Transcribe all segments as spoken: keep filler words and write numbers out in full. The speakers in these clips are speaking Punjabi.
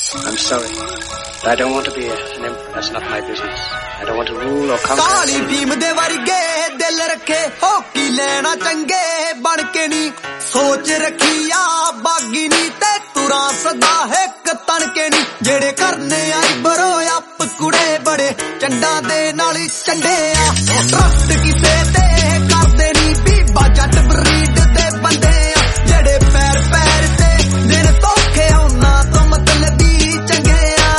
I'm sorry. I don't want to be an emperor. That's not my business. I don't want to rule or conquer. ਕਾਲੀ ਭੀਮ ਦੇ ਵਰਗੇ ਦਿਲ ਰੱਖੇ ਹੋਕੀ ਲੈਣਾ ਚੰਗੇ ਬਣ ਕੇ ਨੀ ਸੋਚ ਰੱਖੀ ਆ ਬਾਗੀ ਨੀ ਤੇ ਤੁਰਾਂ ਸਦਾ ਇੱਕ ਤਣ ਕੇ ਨੀ ਜਿਹੜੇ ਕਰਨੇ ਆਈ ਬਰੋ ਅੱਪ ਕੁੜੇ ਬੜੇ ਚੰਡਾਂ ਦੇ ਨਾਲ ਚੰਡੇ ਆ ਟਰਸਟ ਕਿਸੇ ਤੇ ਕਰਦੇ ਨੀ ਬੀਬਾ ਜੱਟ ਬਰੀਡ ਦੇ ਬੰਦੇ ਆ ਜਿਹੜੇ ਪੈਰ ਪੈਰ ਤੇ ਦਿਨ ਧੋਖੇ ਉਹਨਾਂ ਤੋਂ ਮਤਲਬੀ ਚੰਗੇ ਆ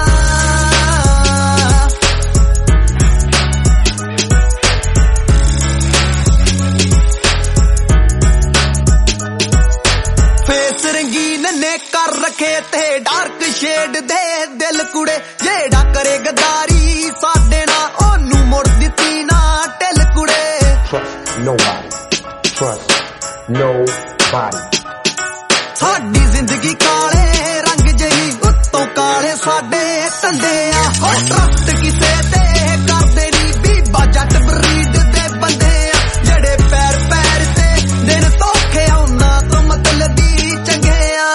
ਫੇਸ ਰੰਗੀਨ ਨੇ ਕਰ ਰੱਖੇ ਤੇ ਡਾਰਕ ਸ਼ੇਡ ਦੇ ਦਿਲ ਕੁੜੇ ਜਿਹੜਾ ਕਰੇ ਗਦਾਰੀ ਸਾਡੇ ਨਾਲ ਉਹਨੂੰ ਮੁੜ ਦਿੱਤੀ ਨਾ ਢਿੱਲ ਕੁੜੇ Trust nobody. Trust nobody. ਸਾਡੀ ਜ਼ਿੰਦਗੀ ਕਾਲੇ ਰੰਗ ਜਿਹੀ ਉੱਤੋਂ ਕਾਲੇ ਸਾਡੇ ਧੰਦੇ ਆ ਹੋ ਟਰਸਟ ਕਿਸੇ ਤੇ ਕਰਦੇ ਨੀ ਬੀਬਾ ਜੱਟ ਬਰੀਡ ਦੇ ਬੰਦੇ ਆ ਜਿਹੜੇ ਪੈਰ ਪੈਰ ਤੇ ਦਿਨ ਧੋਖੇ ਉਹਨਾਂ ਤੋਂ ਮਤਲਬੀ ਚੰਗੇ ਆ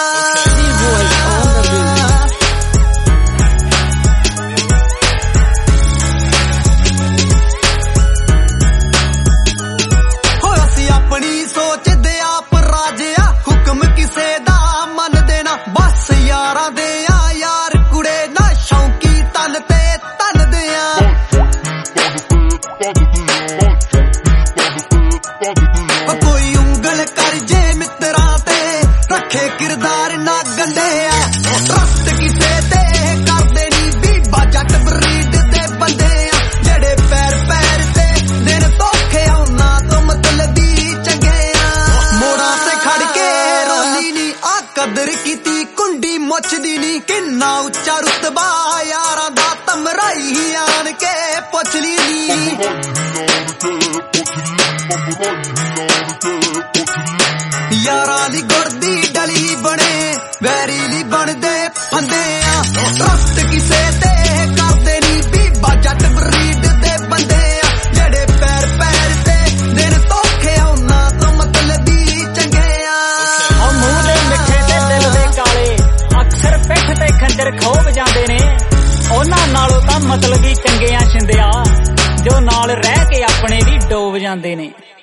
ਹੋ ਅਸੀਂ ਆਪਣੀ ਸੋਚਦੇ ਆਪ ਰਾਜਿਆ ਹੁਕਮ ਕਿਸੇ ਦਾ ਮੰਨਦੇ ਨਾ ਬਸ ਯਾਰਾਂ ਦੇ ਆ ਯਾਰ ਕੁੜੇ ਨਾ ਸ਼ੌਂਕੀ ਤਨ ਤੇ ਤਨ ਦੇ ਆ ਕੋਈ ਉਂਗਲ ਕਰ ਜੇ ਮਿੱਤਰਾਂ ਤੇ ਰੱਖੇ ਕਿਰਦਾਰ ਨਾ ਗੰਦੇ ਆ ਟਰਸਟ ਕਿਸੇ ਤੇ ਕਰਦੇ ਨੀ ਬੀਬਾ ਜੱਟ ਬਰੀਡ ਦੇ ਬੰਦੇ ਆ ਜਿਹੜੇ ਪੈਰ ਪੈਰ ਤੇ ਦਿਨ ਧੋਖੇ ਉਹਨਾਂ ਤੋਂ ਮਤਲਬੀ ਚੰਗੇ ਆ ਮੋੜਾਂ ਤੇ ਖੜ ਕੇ ਰੋਲੀ ਨੀ ਆ ਕਦਰ ਕੀਤੀ ਕੁੰਡੀ ਮੁੱਛਦੀ ਨੀ ਕਿੰਨਾ ਉੱਚਾ ਰੁਤਬਾ ਯਾਰਾਂ ਦਾ ਤਮਰਾਈ ਆਣ ਕੇ ਪੁੱਛ ਲਈ ਨੀ ਯਾਰਾਂ ਦੀ ਗੁਰਦੀ ਡਲੀ ਬਣੇ ਵੈਰੀ ਲਈ ਬਣਦੇ ਫੰਦੇ ਆ ਟਰਸਟ ਕਿਸੇ ਤੇ ਕਰਦੇ ਨੀ ਬੀਬਾ ਜੱਟ ਬਰੀਡ ਦੇ ਬੰਦੇ ਆ ਜਿਹੜੇ ਪੈਰ ਪੈਰ ਤੇ ਦਿਨ ਧੋਖੇ ਉਹਨਾਂ ਤੋਂ ਮਤਲਬੀ ਚੰਗੇ ਆ ਉਹ ਮੂੰਹ ਦੇ ਮਿੱਠੇ ਤੇ ਦਿਲ ਦੇ ਕਾਲੇ ਅਕਸਰ ਪਿੱਠ ਤੇ ਖੰਜਰ ਖੋਬ ਜਾਂਦੇ ਨੇ ਉਹਨਾਂ ਨਾਲੋਂ ਤਾਂ ਮਤਲਬੀ ਚੰਗੇ ਆ ਛਿੰਦਿਆ ਜੋ ਨਾਲ ਰਹਿ ਕੇ ਆਪਣੇ ਵੀ ਡੋਬ ਜਾਂਦੇ ਨੇ।